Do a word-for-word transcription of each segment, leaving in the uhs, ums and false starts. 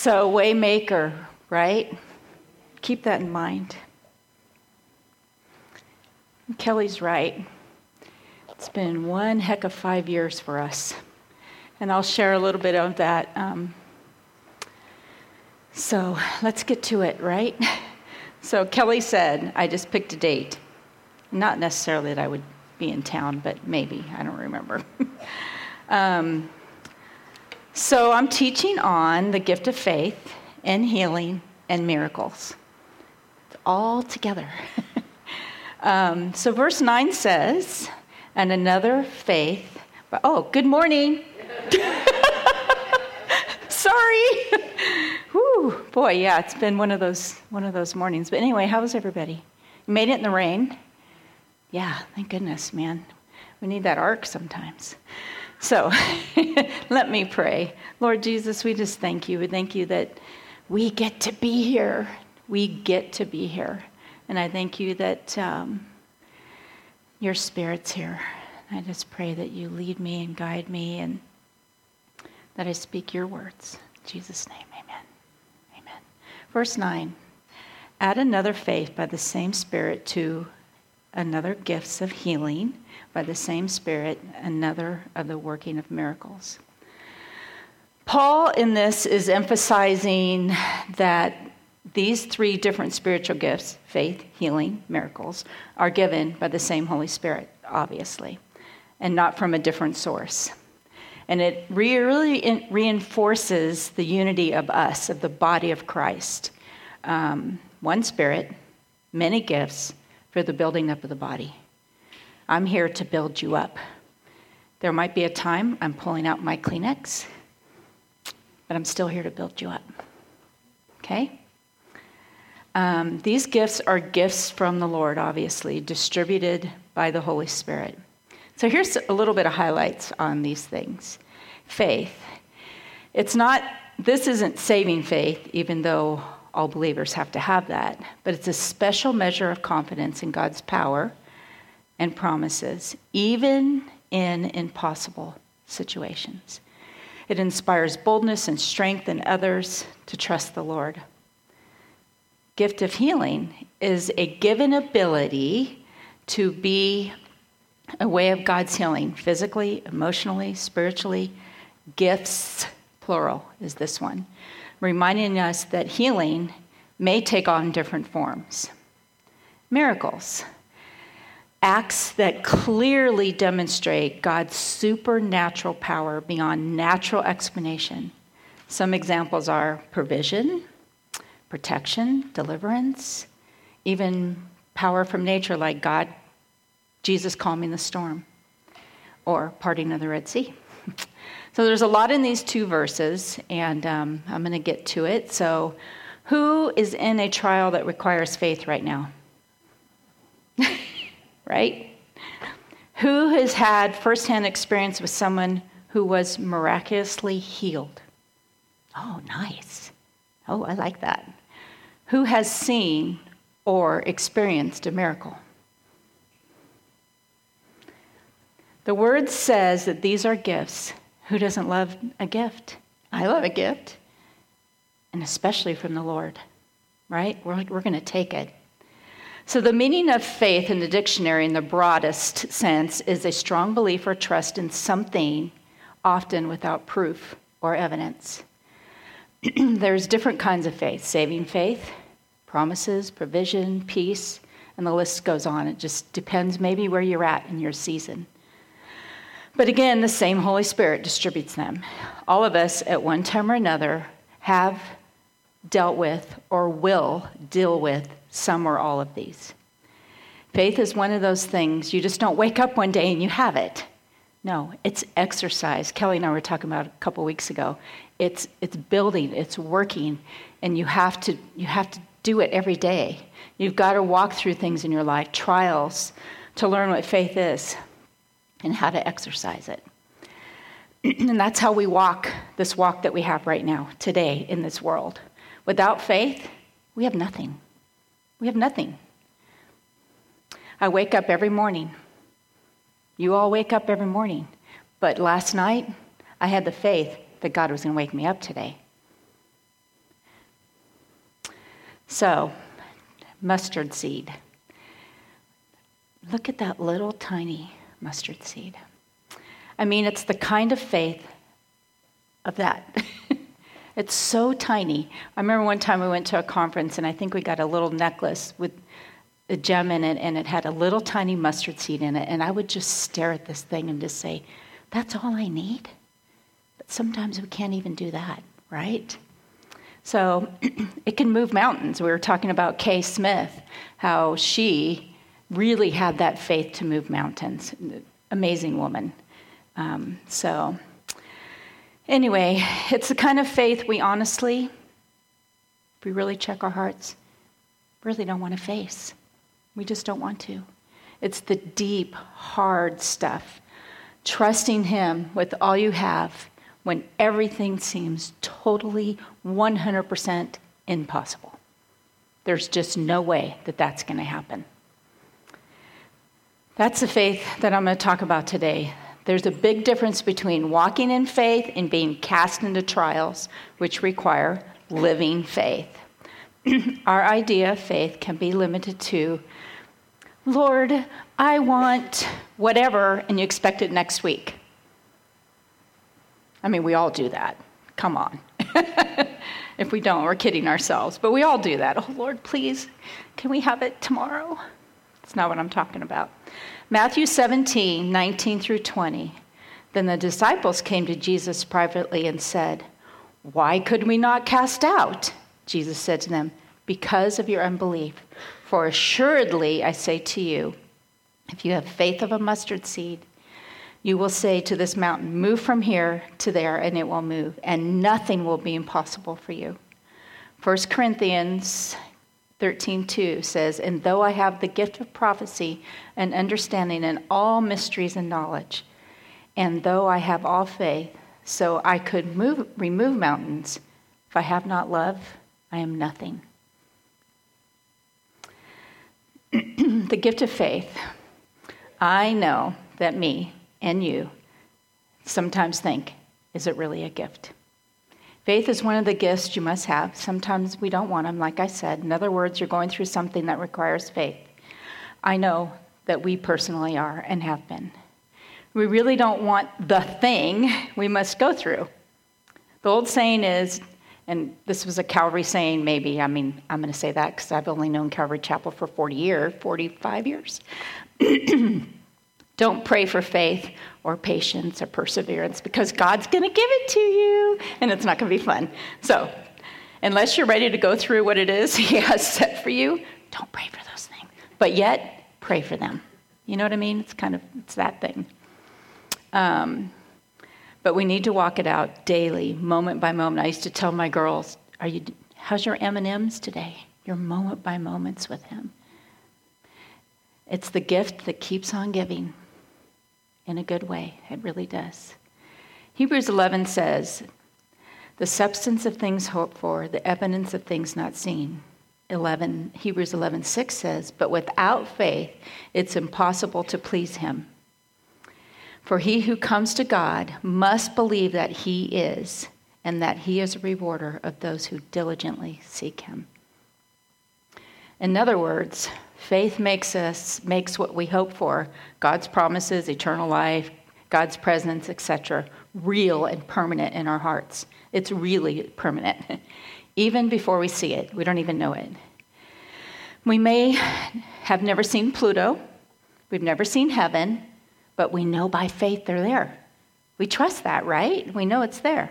So, Waymaker, right? Keep that in mind. Kelly's right. It's been one heck of five years for us. And I'll share a little bit of that. Um, so, let's get to it, right? So, Kelly said, I just picked a date. Not necessarily that I would be in town, but maybe. I don't remember. um, so, I'm teaching on the gift of faith and healing and miracles. It's all together. um, so, verse nine says, and another faith. But, oh, good morning. Sorry. Whew, boy, yeah, it's been one of those one of those mornings. But anyway, how was everybody? You made it in the rain? Yeah, thank goodness, man. We need that ark sometimes. So, let me pray. Lord Jesus, we just thank you. We thank you that we get to be here. We get to be here. And I thank you that um, your Spirit's here. I just pray that you lead me and guide me and that I speak your words. In Jesus' name, amen. Amen. Verse nine, add another faith by the same Spirit to another gifts of healing, by the same Spirit, another of the working of miracles. Paul in this is emphasizing that these three different spiritual gifts, faith, healing, miracles, are given by the same Holy Spirit, obviously, and not from a different source. And it really reinforces the unity of us, of the body of Christ. Um, one Spirit, many gifts for the building up of the body. I'm here to build you up. There might be a time I'm pulling out my Kleenex, but I'm still here to build you up. Okay? Um, these gifts are gifts from the Lord, obviously, distributed by the Holy Spirit. So here's a little bit of highlights on these things. Faith. It's not, this isn't saving faith, even though all believers have to have that, but it's a special measure of confidence in God's power and promises, even in impossible situations. It inspires boldness and strength in others to trust the Lord. Gift of healing is a given ability to be a way of God's healing, physically, emotionally, spiritually. Gifts, plural, is this one, reminding us that healing may take on different forms. Miracles, acts that clearly demonstrate God's supernatural power beyond natural explanation. Some examples are provision, protection, deliverance, even power from nature like God, Jesus calming the storm, or parting of the Red Sea. So there's a lot in these two verses, and um, I'm going to get to it. So who is in a trial that requires faith right now? Right? Who has had firsthand experience with someone who was miraculously healed? Oh, nice. Oh, I like that. Who has seen or experienced a miracle? The word says that these are gifts. Who doesn't love a gift? I love a gift. And especially from the Lord, right? We're, we're going to take it. So the meaning of faith in the dictionary in the broadest sense is a strong belief or trust in something, often without proof or evidence. There's different kinds of faith. Saving faith, promises, provision, peace, and the list goes on. It just depends maybe where you're at in your season. But again, the same Holy Spirit distributes them. All of us, at one time or another, have dealt with or will deal with some or all of these. Faith is one of those things, you just don't wake up one day and you have it. No, it's exercise. Kelly and I were talking about it a couple weeks ago. It's it's building, it's working, and you have to you have to do it every day. You've got to walk through things in your life, trials, to learn what faith is and how to exercise it. And that's how we walk this walk that we have right now, today, in this world. Without faith, we have nothing. We have nothing. I wake up every morning. You all wake up every morning. But last night, I had the faith that God was going to wake me up today. So, mustard seed. Look at that little tiny mustard seed. I mean, it's the kind of faith of that. It's so tiny. I remember one time we went to a conference, and I think we got a little necklace with a gem in it, and it had a little tiny mustard seed in it. And I would just stare at this thing and just say, that's all I need? But sometimes we can't even do that, right? So it can move mountains. We were talking about Kay Smith, how she really had that faith to move mountains. Amazing woman. Um, so anyway, it's the kind of faith we honestly, if we really check our hearts, really don't want to face. We just don't want to. It's the deep, hard stuff. Trusting him with all you have when everything seems totally one hundred percent impossible. There's just no way that that's going to happen. That's the faith that I'm going to talk about today. There's a big difference between walking in faith and being cast into trials, which require living faith. Our idea of faith can be limited to, Lord, I want whatever, and you expect it next week. I mean, we all do that. Come on. If we don't, we're kidding ourselves. But we all do that. Oh, Lord, please, can we have it tomorrow? That's not what I'm talking about. Matthew seventeen, nineteen through twenty. Then the disciples came to Jesus privately and said, why could we not cast out? Jesus said to them, because of your unbelief. For assuredly, I say to you, if you have faith of a mustard seed, you will say to this mountain, move from here to there, and it will move, and nothing will be impossible for you. First Corinthians thirteen two says, and though I have the gift of prophecy and understanding and all mysteries and knowledge, and though I have all faith, so I could move, remove mountains, if I have not love, I am nothing. The gift of faith. I know that me and you sometimes think, is it really a gift? Faith is one of the gifts you must have. Sometimes we don't want them, like I said. In other words, you're going through something that requires faith. I know that we personally are and have been. We really don't want the thing we must go through. The old saying is, and this was a Calvary saying maybe, I mean, I'm going to say that because I've only known Calvary Chapel for forty years, forty-five years. Don't pray for faith or patience or perseverance because God's going to give it to you and it's not going to be fun. So unless you're ready to go through what it is he has set for you, don't pray for those things. But yet, pray for them. You know what I mean? It's kind of, it's that thing. Um, but we need to walk it out daily, moment by moment. I used to tell my girls, "Are you? How's your M and M's today? Your moment by moments with him." It's the gift that keeps on giving. In a good way, it really does. Hebrews eleven says, the substance of things hoped for, the evidence of things not seen. eleven, Hebrews eleven six says, but without faith, it's impossible to please him. For he who comes to God must believe that he is, and that he is a rewarder of those who diligently seek him. In other words, faith makes us, makes what we hope for, God's promises, eternal life, God's presence, et cetera, real and permanent in our hearts. It's really permanent. Even before we see it, we don't even know it. We may have never seen Pluto, we've never seen heaven, but we know by faith they're there. We trust that, right? We know it's there.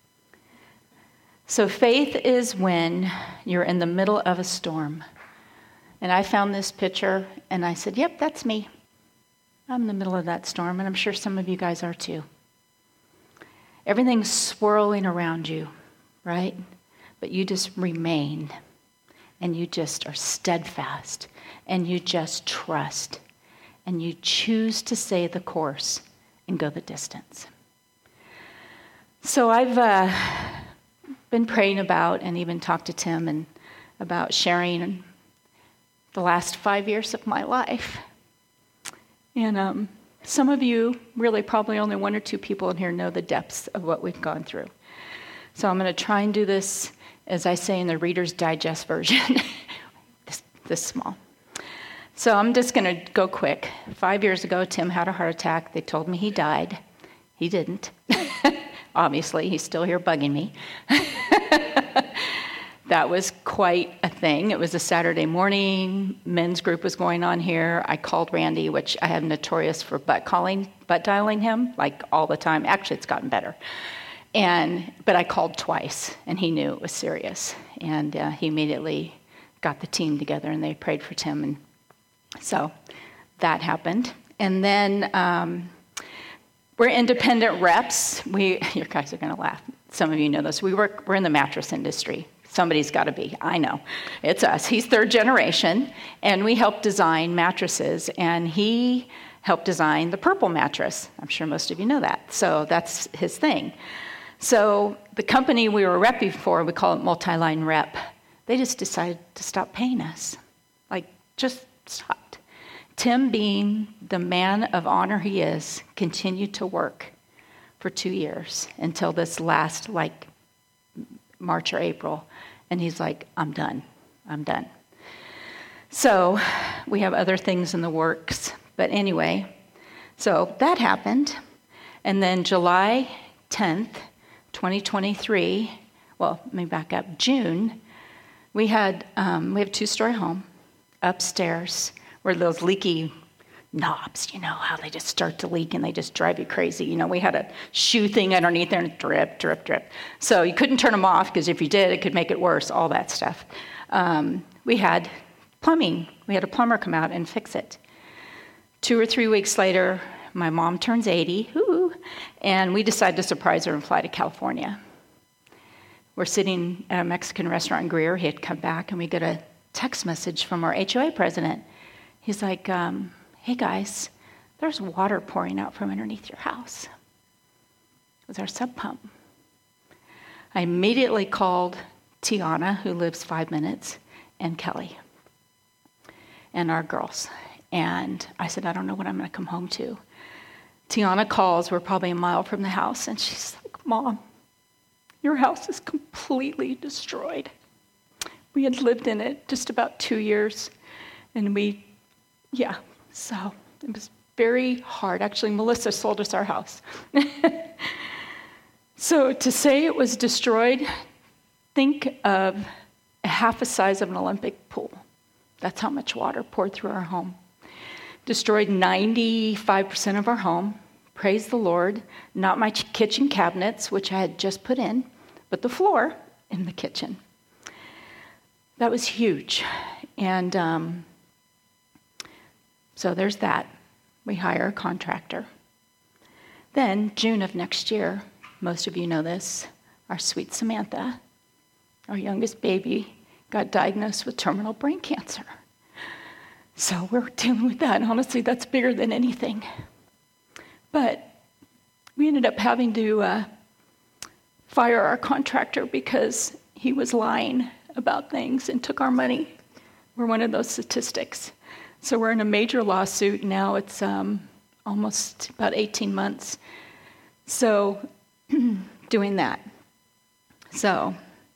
So faith is when you're in the middle of a storm. And I found this picture, and I said, yep, that's me. I'm in the middle of that storm, and I'm sure some of you guys are too. Everything's swirling around you, right? But you just remain, and you just are steadfast, and you just trust, and you choose to stay the course and go the distance. So I've uh, been praying about, and even talked to Tim and about sharing the last five years of my life. And um, some of you, really probably only one or two people in here know the depths of what we've gone through. So I'm going to try and do this as I say in the Reader's Digest version, this, this small. So I'm just going to go quick. Five years ago, Tim had a heart attack. They told me he died. He didn't. Obviously, he's still here bugging me. That was quite a thing. It was a Saturday morning. Men's group was going on here. I called Randy, which I have notorious for butt calling, butt dialing him, like all the time. Actually, it's gotten better. And but I called twice, and he knew it was serious. And uh, he immediately got the team together, and they prayed for Tim. And so that happened. And then um, we're independent reps. We, you guys are going to laugh. Some of you know this. We work. We're in the mattress industry. Somebody's got to be. I know. It's us. He's third generation, and we help design mattresses, and he helped design the Purple mattress. I'm sure most of you know that. So that's his thing. So the company we were repping for, we call it Multi-Line Rep, they just decided to stop paying us. Like, just stopped. Tim, being the man of honor he is, continued to work for two years until this last, like, March or April, and he's like, I'm done. I'm done. So we have other things in the works. But anyway, so that happened. And then July tenth, twenty twenty-three, well, let me back up, June, we had, um, we have a two-story home upstairs where those leaky knobs, you know, how they just start to leak and they just drive you crazy. You know, we had a shoe thing underneath there and drip, drip, drip. So you couldn't turn them off because if you did, it could make it worse, all that stuff. Um, we had plumbing. We had a plumber come out and fix it. Two or three weeks later, my mom turns eighty, ooh, and we decided to surprise her and fly to California. We're sitting at a Mexican restaurant in Greer. He had come back, and we get a text message from our H O A president. He's like, um, hey guys, there's water pouring out from underneath your house. It was our sub pump. I immediately called Tiana, who lives five minutes, and Kelly, and our girls. And I said, I don't know what I'm going to come home to. Tiana calls, we're probably a mile from the house, and she's like, Mom, your house is completely destroyed. We had lived in it just about two years, and we, yeah, so it was very hard. Actually, Melissa sold us our house. So to say it was destroyed, think of a half the size of an Olympic pool. That's how much water poured through our home. Destroyed ninety-five percent of our home. Praise the Lord. Not my ch- kitchen cabinets, which I had just put in, but the floor in the kitchen. That was huge. And um, so there's that. We hire a contractor. Then, June of next year, most of you know this, our sweet Samantha, our youngest baby, got diagnosed with terminal brain cancer. So we're dealing with that. And honestly, that's bigger than anything. But we ended up having to uh, fire our contractor because he was lying about things and took our money. We're one of those statistics. So we're in a major lawsuit now. It's um, almost about eighteen months. So doing that. So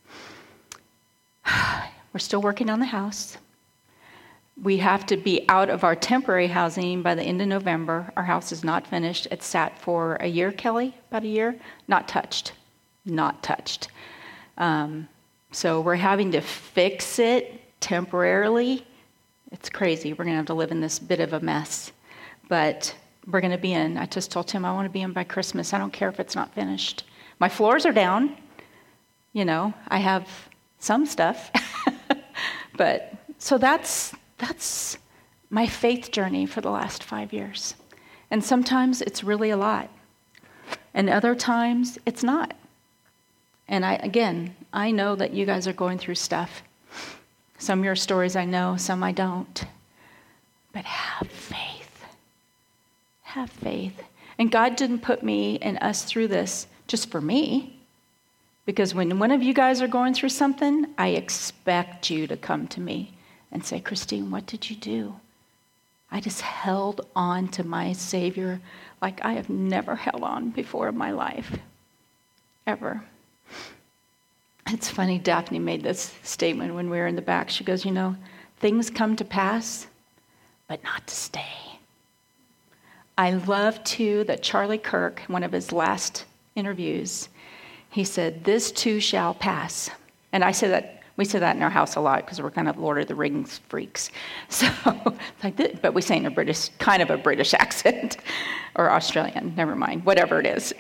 we're still working on the house. We have to be out of our temporary housing by the end of November. Our house is not finished. It's sat for a year, Kelly, about a year. Not touched. Not touched. Um, so we're having to fix it temporarily. It's crazy. We're going to have to live in this bit of a mess. But we're going to be in. I just told Tim I want to be in by Christmas. I don't care if it's not finished. My floors are down. You know, I have some stuff. But so that's that's my faith journey for the last five years. And sometimes it's really a lot. And other times it's not. And I again, I know that you guys are going through stuff. Some of your stories I know, some I don't. But have faith. Have faith. And God didn't put me and us through this just for me. Because when one of you guys are going through something, I expect you to come to me and say, Christine, what did you do? I just held on to my Savior like I have never held on before in my life. Ever. It's funny, Daphne made this statement when we were in the back. She goes, you know, things come to pass, but not to stay. I love, too, that Charlie Kirk, one of his last interviews, he said, this too shall pass. And I say that, we say that in our house a lot because we're kind of Lord of the Rings freaks. So, like this, but we say in a British, kind of a British accent, or Australian, never mind, whatever it is.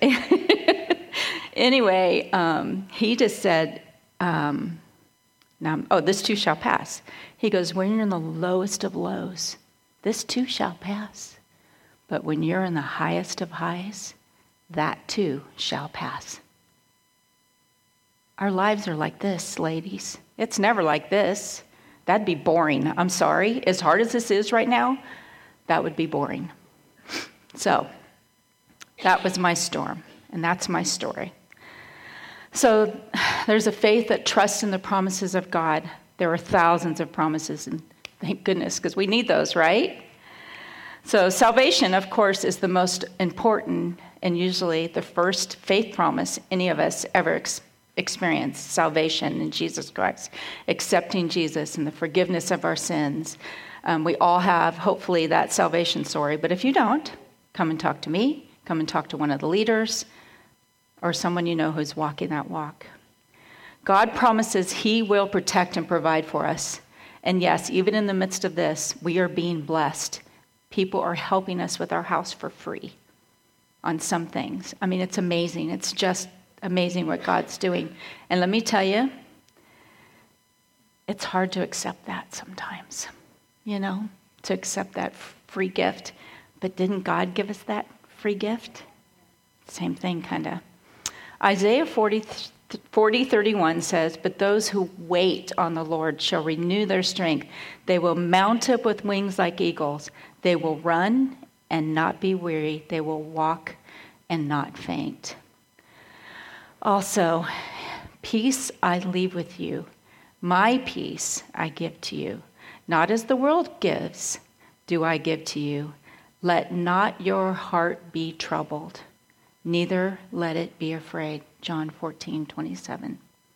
Anyway, um, he just said, um, now, oh, this too shall pass. He goes, when you're in the lowest of lows, this too shall pass. But when you're in the highest of highs, that too shall pass. Our lives are like this, ladies. It's never like this. That'd be boring. I'm sorry. As hard as this is right now, that would be boring. So, that was my storm, and that's my story. So, there's a faith that trusts in the promises of God. There are thousands of promises, and thank goodness, because we need those, right? So, salvation, of course, is the most important and usually the first faith promise any of us ever experience. Experience salvation in Jesus Christ, accepting Jesus and the forgiveness of our sins. Um, we all have, hopefully, that salvation story. But if you don't, come and talk to me. Come and talk to one of the leaders or someone you know who's walking that walk. God promises he will protect and provide for us. And yes, even in the midst of this, we are being blessed. People are helping us with our house for free on some things. I mean, it's amazing. It's just amazing what God's doing. And let me tell you, it's hard to accept that sometimes, you know, to accept that free gift. But didn't God give us that free gift? Same thing, kind of. Isaiah forty, forty thirty-one says, but those who wait on the Lord shall renew their strength. They will mount up with wings like eagles. They will run and not be weary. They will walk and not faint. Also, peace I leave with you. My peace I give to you. Not as the world gives, do I give to you. Let not your heart be troubled, neither let it be afraid. John fourteen twenty-seven.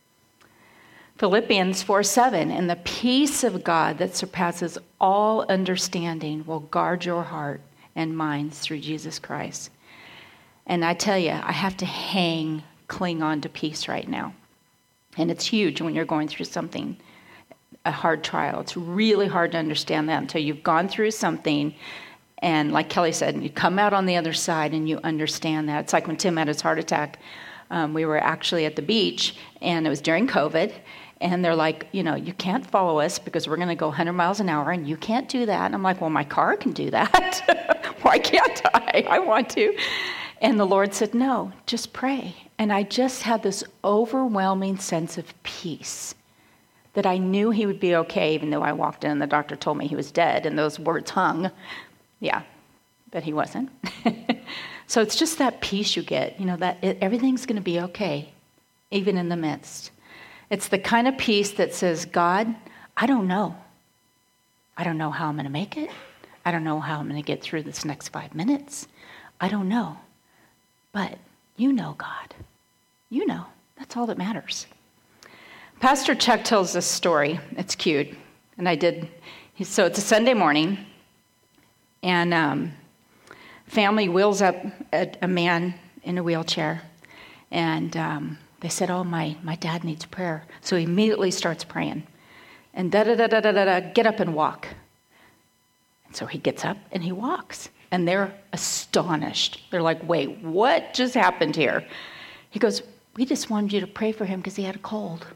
Philippians four seven, and the peace of God that surpasses all understanding will guard your heart and minds through Jesus Christ. And I tell you, I have to hang cling on to peace right now. And it's huge when you're going through something, a hard trial. It's really hard to understand that until you've gone through something. And like Kelly said, you come out on the other side and you understand that. It's like when Tim had his heart attack. Um, we were actually at the beach, and it was during COVID. And they're like, you know, you can't follow us because we're going to go one hundred miles an hour, and you can't do that. And I'm like, well, my car can do that. Why can't I? I want to. And the Lord said, no, just pray. And I just had this overwhelming sense of peace that I knew he would be okay, even though I walked in and the doctor told me he was dead, and those words hung. Yeah, but he wasn't. So it's just that peace you get, you know, that it, everything's going to be okay, even in the midst. It's the kind of peace that says, God, I don't know. I don't know how I'm going to make it. I don't know how I'm going to get through this next five minutes. I don't know. But you know, God. You know. That's all that matters. Pastor Chuck tells this story. It's cute. And I did. So it's a Sunday morning. And um, family wheels up a, a man in a wheelchair. And um, they said, oh, my, my dad needs prayer. So he immediately starts praying. And da-da-da-da-da-da, get up and walk. And so he gets up and he walks. And they're astonished. They're like, wait, what just happened here? He goes, we just wanted you to pray for him because he had a cold.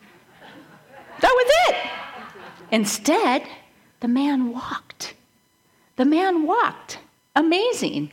That was it. Instead, the man walked. The man walked. Amazing.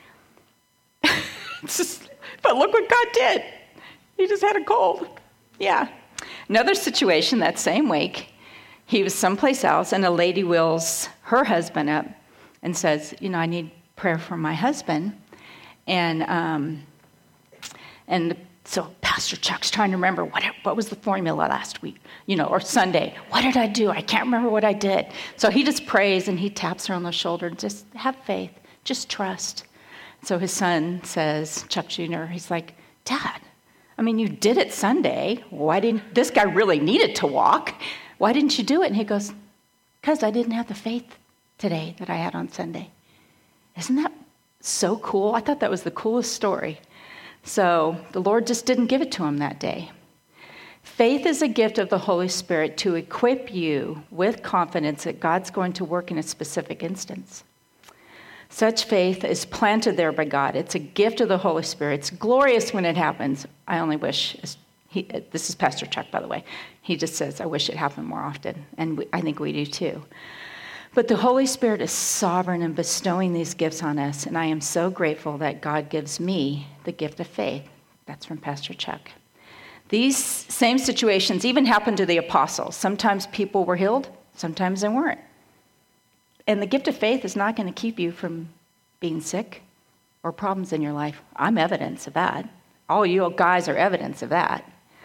Just, but look what God did. He just had a cold. Yeah. Another situation that same week, he was someplace else, and a lady wheels her husband up and says, you know, I need prayer for my husband. And um, and so Pastor Chuck's trying to remember, what what was the formula last week, you know, or Sunday. What did I do? I can't remember what I did. So he just prays, and he taps her on the shoulder. Just have faith. Just trust. So his son says, Chuck Junior, he's like, Dad, I mean, you did it Sunday. Why didn't, this guy really needed to walk. Why didn't you do it? And he goes, because I didn't have the faith today that I had on Sunday. Isn't that so cool? I thought that was the coolest story. So the Lord just didn't give it to him that day. Faith is a gift of the Holy Spirit to equip you with confidence that God's going to work in a specific instance. Such faith is planted there by God. It's a gift of the Holy Spirit. It's glorious when it happens. I only wish, he, this is Pastor Chuck, by the way. He just says, I wish it happened more often. And we, I think we do too. But the Holy Spirit is sovereign in bestowing these gifts on us. And I am so grateful that God gives me the gift of faith. That's from Pastor Chuck. These same situations even happened to the apostles. Sometimes people were healed, sometimes they weren't. And the gift of faith is not going to keep you from being sick or problems in your life. I'm evidence of that. All you guys are evidence of that.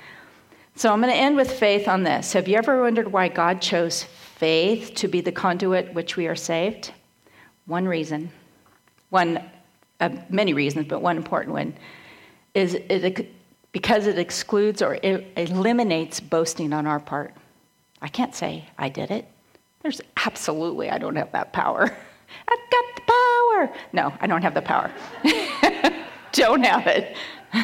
So I'm going to end with faith on this. Have you ever wondered why God chose faith to be the conduit which we are saved? One reason, one, uh, many reasons, but one important one, is it because it excludes or it eliminates boasting on our part. I can't say I did it. There's absolutely, I don't have that power. I've got the power. No, I don't have the power. Don't have it.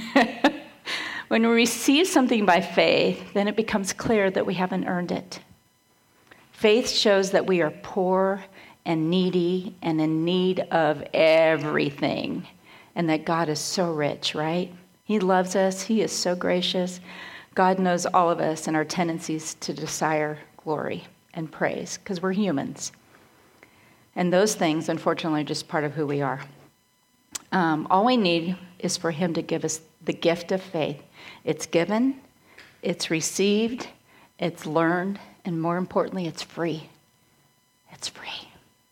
When we receive something by faith, then it becomes clear that we haven't earned it. Faith shows that we are poor and needy and in need of everything, and that God is so rich, right? He loves us. He is so gracious. God knows all of us and our tendencies to desire glory and praise because we're humans. And those things, unfortunately, are just part of who we are. Um, all we need is for him to give us the gift of faith. It's given, it's received, it's learned, and more importantly, it's free. It's free.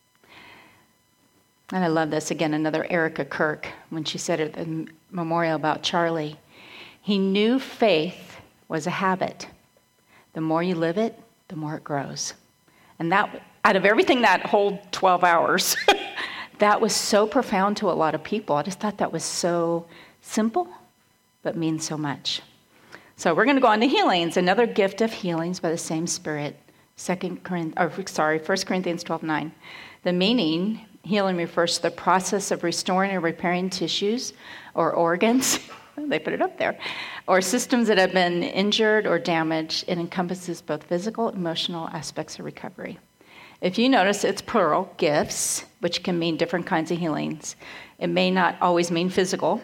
And I love this. Again, another Erica Kirk, when she said at the memorial about Charlie, he knew faith was a habit. The more you live it, the more it grows. And that, out of everything that whole twelve hours, that was so profound to a lot of people. I just thought that was so simple, but means so much. So we're going to go on to healings, another gift of healings by the same Spirit. Second Corinthians, or sorry, First Corinthians twelve nine. The meaning, healing refers to the process of restoring or repairing tissues or organs. They put it up there. Or systems that have been injured or damaged. It encompasses both physical and emotional aspects of recovery. If you notice, it's plural, gifts, which can mean different kinds of healings. It may not always mean physical.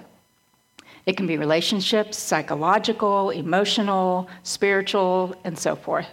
It can be relationships, psychological, emotional, spiritual, and so forth.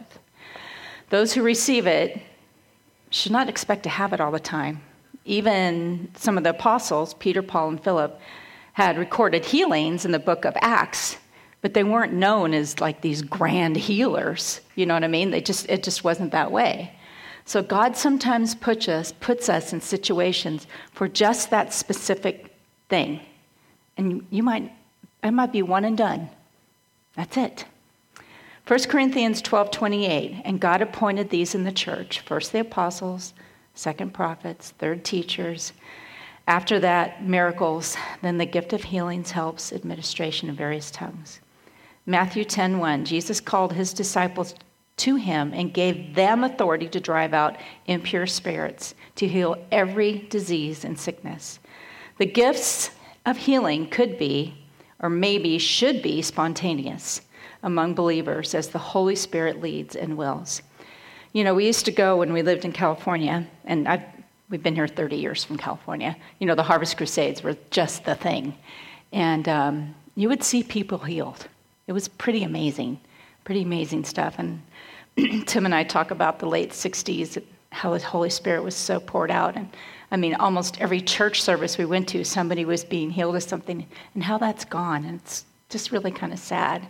Those who receive it should not expect to have it all the time. Even some of the apostles, Peter, Paul, and Philip, had recorded healings in the book of Acts, but they weren't known as like these grand healers. You know what I mean? They just it just wasn't that way. So God sometimes puts us, puts us in situations for just that specific thing. And you might, it might be one and done. That's it. First Corinthians twelve twenty-eight, and God appointed these in the church, first the apostles, second prophets, third teachers. After that, miracles, then the gift of healings helps administration of various tongues. Matthew ten one, Jesus called his disciples to him and gave them authority to drive out impure spirits, to heal every disease and sickness. The gifts of healing could be, or maybe should be, spontaneous among believers as the Holy Spirit leads and wills. You know, we used to go when we lived in California, and I've, we've been here thirty years from California. You know, the Harvest Crusades were just the thing. And um, you would see people healed. It was pretty amazing, pretty amazing stuff. And Tim and I talk about the late sixties, how the Holy Spirit was so poured out. And I mean, almost every church service we went to, somebody was being healed of something, and how that's gone. And it's just really kind of sad.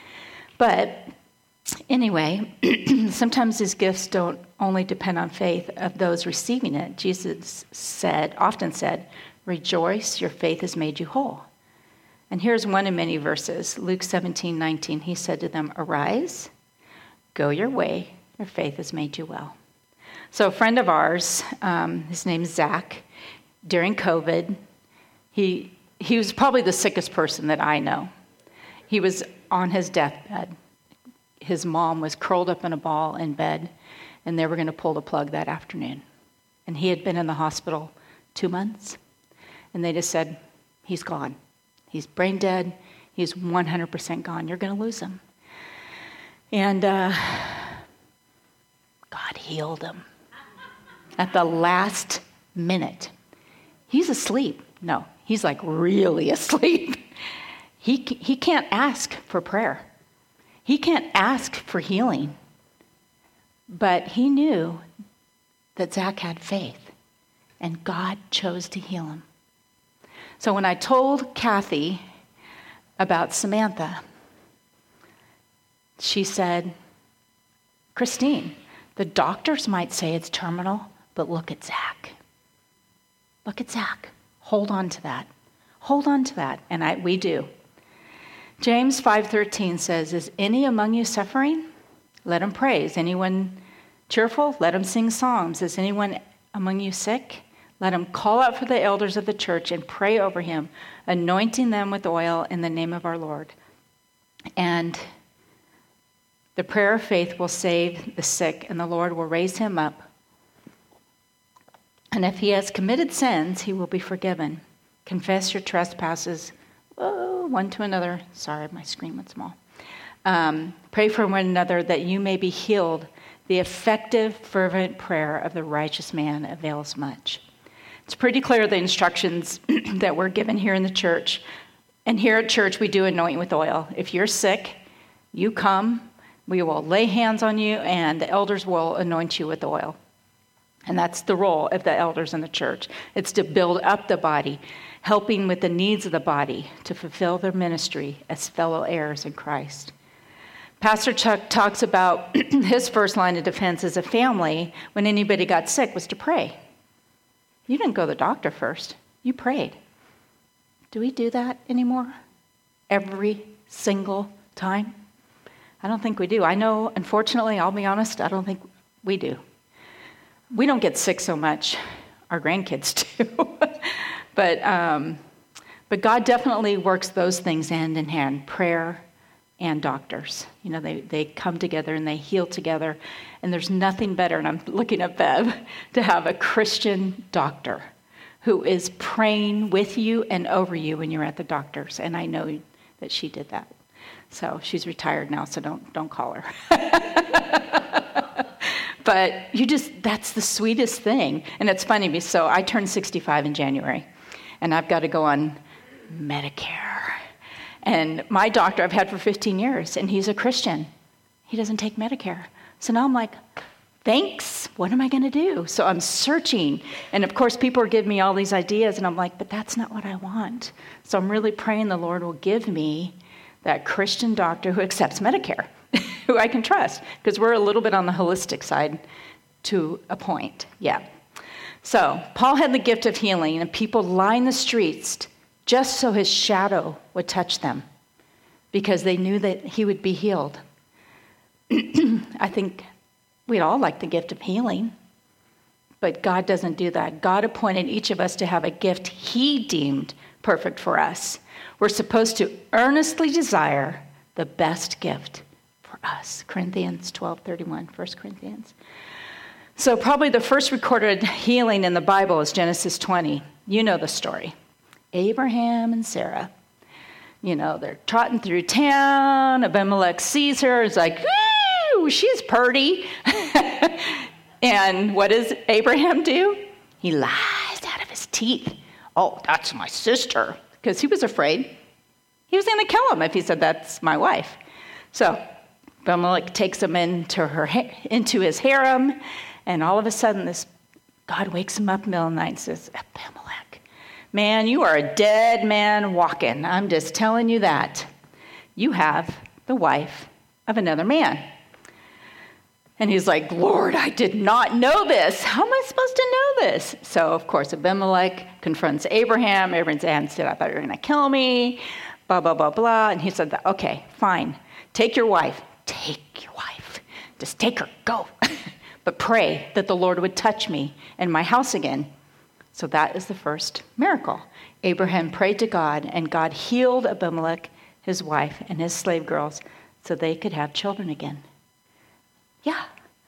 But anyway, sometimes these gifts don't only depend on faith of those receiving it. Jesus said, often said, rejoice, your faith has made you whole. And here's one in many verses. Luke seventeen nineteen, he said to them, arise, go your way, your faith has made you well. So a friend of ours, um, his name is Zach, during COVID, he he was probably the sickest person that I know. He was on his deathbed. His mom was curled up in a ball in bed, and they were going to pull the plug that afternoon. And he had been in the hospital two months, and they just said, he's gone. He's brain dead. He's one hundred percent gone. You're going to lose him. And uh, God healed him at the last minute. He's asleep. No, he's like really asleep. He, he can't ask for prayer. He can't ask for healing. But he knew that Zach had faith, and God chose to heal him. So when I told Kathy about Samantha, she said, Christine, the doctors might say it's terminal, but look at Zach. Look at Zach. Hold on to that. Hold on to that. And I, we do. James five thirteen says, is any among you suffering? Let him pray. Is anyone cheerful? Let him sing psalms. Is anyone among you sick? Let him call out for the elders of the church and pray over him, anointing them with oil in the name of our Lord. And the prayer of faith will save the sick, and the Lord will raise him up. And if he has committed sins, he will be forgiven. Confess your trespasses oh, one to another. Sorry, my screen went small. Um, pray for one another that you may be healed. The effective, fervent prayer of the righteous man avails much. It's pretty clear the instructions that we're given here in the church. And here at church, we do anoint with oil. If you're sick, you come. We will lay hands on you, and the elders will anoint you with oil. And that's the role of the elders in the church. It's to build up the body, helping with the needs of the body to fulfill their ministry as fellow heirs in Christ. Pastor Chuck talks about his first line of defense as a family when anybody got sick was to pray. You didn't go to the doctor first. You prayed. Do we do that anymore? Every single time? I don't think we do. I know, unfortunately, I'll be honest, I don't think we do. We don't get sick so much. Our grandkids do. but um, but God definitely works those things hand in hand, prayer and doctors. You know, they, they come together and they heal together. And there's nothing better, and I'm looking at Bev, to have a Christian doctor who is praying with you and over you when you're at the doctor's. And I know that she did that. So she's retired now, so don't don't call her. But you just, that's the sweetest thing. And it's funny, so I turned sixty-five in January, and I've got to go on Medicare. And my doctor I've had for fifteen years, and he's a Christian. He doesn't take Medicare. So now I'm like, thanks, what am I going to do? So I'm searching. And of course, people are giving me all these ideas, and I'm like, but that's not what I want. So I'm really praying the Lord will give me that Christian doctor who accepts Medicare, who I can trust, because we're a little bit on the holistic side to a point. Yeah. So Paul had the gift of healing, and people lined the streets just so his shadow would touch them, because they knew that he would be healed. I think we'd all like the gift of healing, but God doesn't do that. God appointed each of us to have a gift he deemed perfect for us. We're supposed to earnestly desire the best gift for us. Corinthians twelve thirty-one, First Corinthians. So probably the first recorded healing in the Bible is Genesis twenty. You know the story. Abraham and Sarah. You know, they're trotting through town. Abimelech sees her. It's like, woo, she's pretty. And what does Abraham do? He lies out of his teeth. Oh, that's my sister. Because he was afraid. He was going to kill him if he said, that's my wife. So Abimelech takes him into her into his harem, and all of a sudden, this God wakes him up in the middle of the night and says, Abimelech, man, you are a dead man walking. I'm just telling you that. You have the wife of another man. And he's like, Lord, I did not know this. How am I supposed to know this? So, of course, Abimelech confronts Abraham. Abraham said, I thought you were going to kill me, blah, blah, blah, blah. And he said, okay, fine. Take your wife. Take your wife. Just take her. Go. But pray that the Lord would touch me and my house again. So that is the first miracle. Abraham prayed to God, and God healed Abimelech, his wife, and his slave girls so they could have children again. Yeah.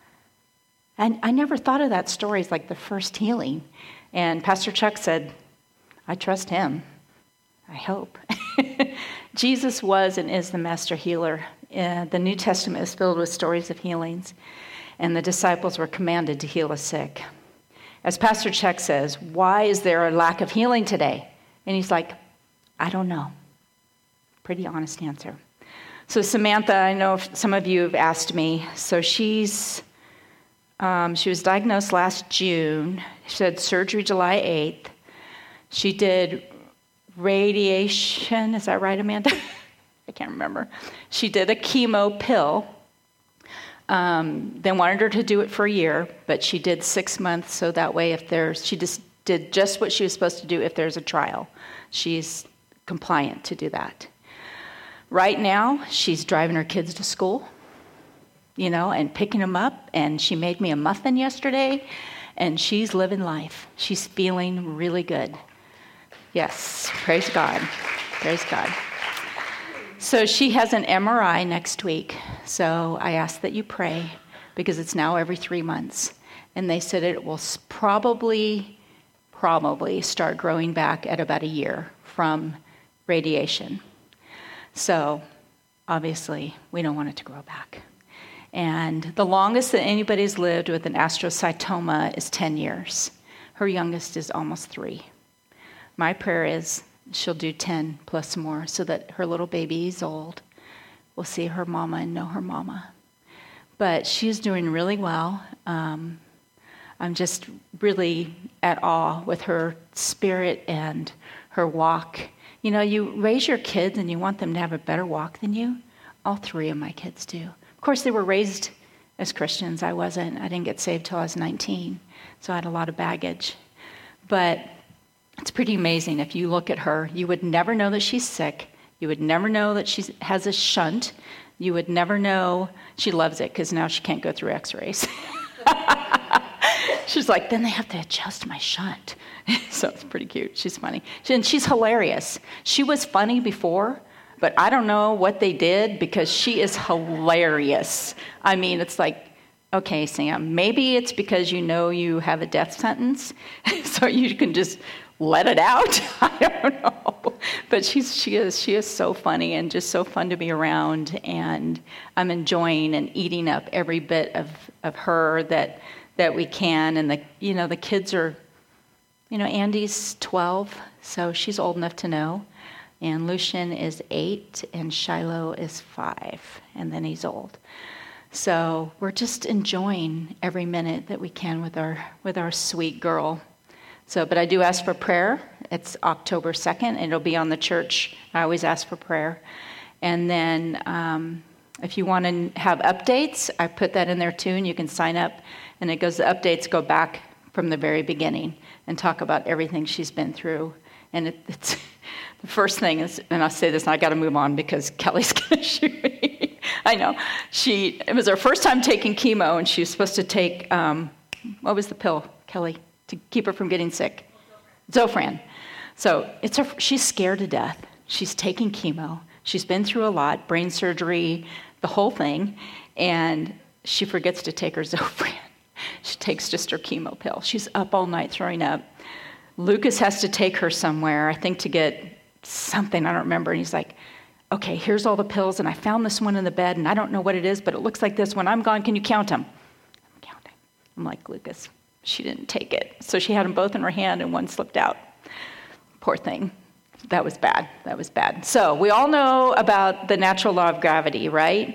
And I never thought of that story as like the first healing. And Pastor Chuck said, I trust him. I hope. Jesus was and is the master healer. Uh, the New Testament is filled with stories of healings, and the disciples were commanded to heal the sick. As Pastor Chuck says, why is there a lack of healing today? And he's like, I don't know. Pretty honest answer. So Samantha, I know some of you have asked me. So she's, um, she was diagnosed last June. She had surgery July eighth. She did radiation. Is that right, Amanda? I can't remember. She did a chemo pill. Um, they wanted her to do it for a year, but she did six months. So that way, if there's, she just did just what she was supposed to do if there's a trial. She's compliant to do that. Right now, she's driving her kids to school, you know, and picking them up. And she made me a muffin yesterday, and she's living life. She's feeling really good. Yes, praise God. Praise God. So she has an M R I next week. So I asked that you pray because it's now every three months. And they said it will probably, probably start growing back at about a year from radiation. So obviously we don't want it to grow back. And the longest that anybody's lived with an astrocytoma is ten years. Her youngest is almost three. My prayer is she'll do ten plus more so that her little baby is old. We'll see her mama and know her mama. But she's doing really well. Um, I'm just really at awe with her spirit and her walk. You know, you raise your kids and you want them to have a better walk than you. All three of my kids do. Of course, they were raised as Christians. I wasn't. I didn't get saved till I was nineteen. So I had a lot of baggage. But it's pretty amazing. If you look at her, you would never know that she's sick. You would never know that she has a shunt. You would never know. She loves it because now she can't go through x-rays. She's like, then they have to adjust my shunt. So it's pretty cute. She's funny. And she's hilarious. She was funny before, but I don't know what they did because she is hilarious. I mean, it's like, okay, Sam, maybe it's because you know you have a death sentence, so you can just let it out. I don't know. But she's she is she is so funny and just so fun to be around, and I'm enjoying and eating up every bit of, of her that that we can. And the you know, the kids are, you know, Andy's twelve, so she's old enough to know. And Lucian is eight and Shiloh is five, and then he's old. So we're just enjoying every minute that we can with our with our sweet girl. So, but I do ask for prayer. It's October second, and it'll be on the church. I always ask for prayer. And then um, if you want to have updates, I put that in there too, and you can sign up. And it goes, the updates go back from the very beginning and talk about everything she's been through. And it, it's the first thing is, and I'll say this, and I got to move on because Kelly's going to shoot me. I know. She, it was her first time taking chemo, and she was supposed to take, um, what was the pill, Kelly? To keep her from getting sick. Zofran. So it's her, she's scared to death. She's taking chemo. She's been through a lot, brain surgery, the whole thing, and she forgets to take her Zofran. She takes just her chemo pill. She's up all night throwing up. Lucas has to take her somewhere, I think to get something, I don't remember, and he's like, okay, here's all the pills, and I found this one in the bed, and I don't know what it is, but it looks like this. When I'm gone, can you count them? I'm counting. I'm like, Lucas, she didn't take it. So she had them both in her hand and one slipped out. Poor thing. That was bad. That was bad. So we all know about the natural law of gravity, right?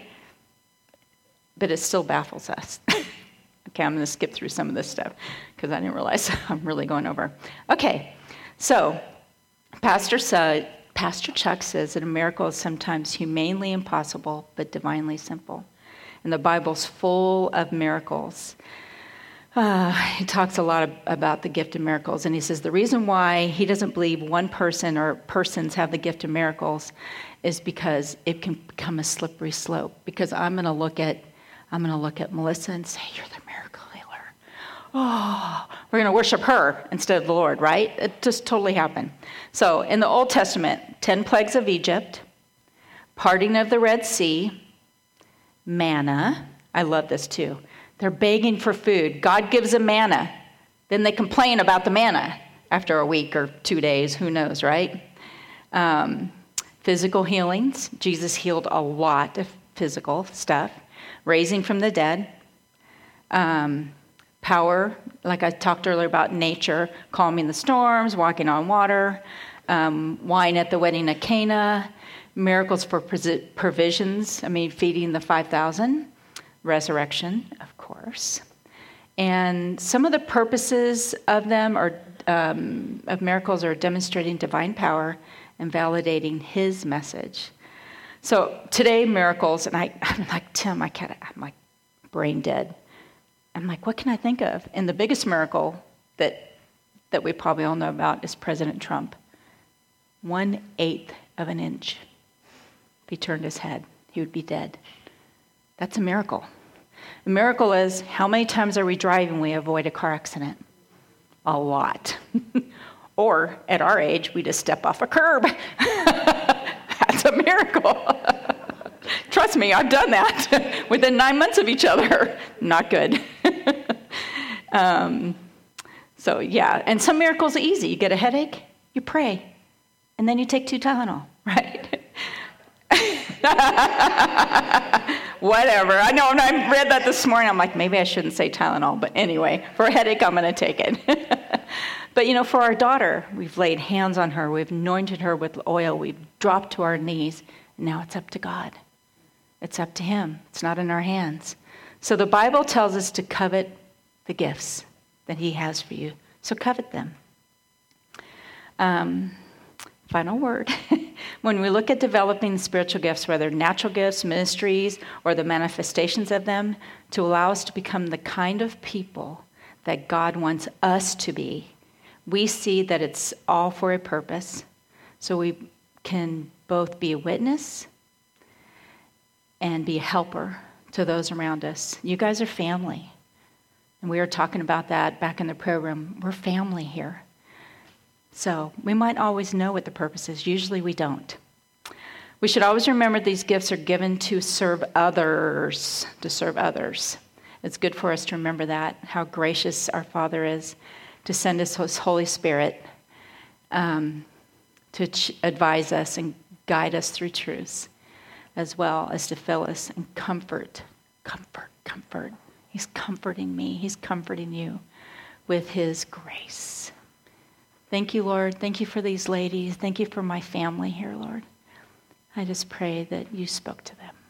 But it still baffles us. Okay, I'm going to skip through some of this stuff because I didn't realize I'm really going over. Okay, so Pastor, sa- Pastor Chuck says that a miracle is sometimes humanely impossible but divinely simple. And the Bible's full of miracles. Uh, he talks a lot of, about the gift of miracles, and he says the reason why he doesn't believe one person or persons have the gift of miracles is because it can become a slippery slope. Because I'm going to look at, I'm going to look at Melissa and say, "You're the miracle healer." Oh, we're going to worship her instead of the Lord, right? It just totally happened. So in the Old Testament, ten plagues of Egypt, parting of the Red Sea, manna. I love this too. They're begging for food. God gives them manna. Then they complain about the manna after a week or two days. Who knows, right? Um, physical healings. Jesus healed a lot of physical stuff. Raising from the dead. Um, power, like I talked earlier about nature, calming the storms, walking on water, um, wine at the wedding of Cana, miracles for provisions, I mean, feeding the five thousand, resurrection, of course. And some of the purposes of them are, um, of miracles are demonstrating divine power and validating his message. So today, miracles, and I, I'm like, Tim, I can't, I'm like brain dead. I'm like, what can I think of? And the biggest miracle that that we probably all know about is President Trump. One eighth of an inch. If he turned his head, he would be dead. That's a miracle. A miracle is, how many times are we driving we avoid a car accident? A lot. Or at our age, we just step off a curb. That's a miracle. Trust me, I've done that within nine months of each other. Not good. um, so yeah, and some miracles are easy. You get a headache, you pray, and then you take two Tylenol, right? Whatever. I know, and I read that this morning. I'm like, maybe I shouldn't say Tylenol, but anyway, for a headache, I'm going to take it. But, you know, for our daughter, we've laid hands on her. We've anointed her with oil. We've dropped to our knees. And now it's up to God. It's up to him. It's not in our hands. So the Bible tells us to covet the gifts that he has for you. So covet them. Um, final word. When we look at developing spiritual gifts, whether natural gifts, ministries, or the manifestations of them, to allow us to become the kind of people that God wants us to be, we see that it's all for a purpose. So we can both be a witness and be a helper to those around us. You guys are family. And we were talking about that back in the prayer room. We're family here. So we might always know what the purpose is. Usually we don't. We should always remember these gifts are given to serve others, to serve others. It's good for us to remember that, how gracious our Father is to send us his Holy Spirit um, to ch- advise us and guide us through truths, as well as to fill us and comfort, comfort, comfort. He's comforting me. He's comforting you with his grace. Thank you, Lord. Thank you for these ladies. Thank you for my family here, Lord. I just pray that you spoke to them.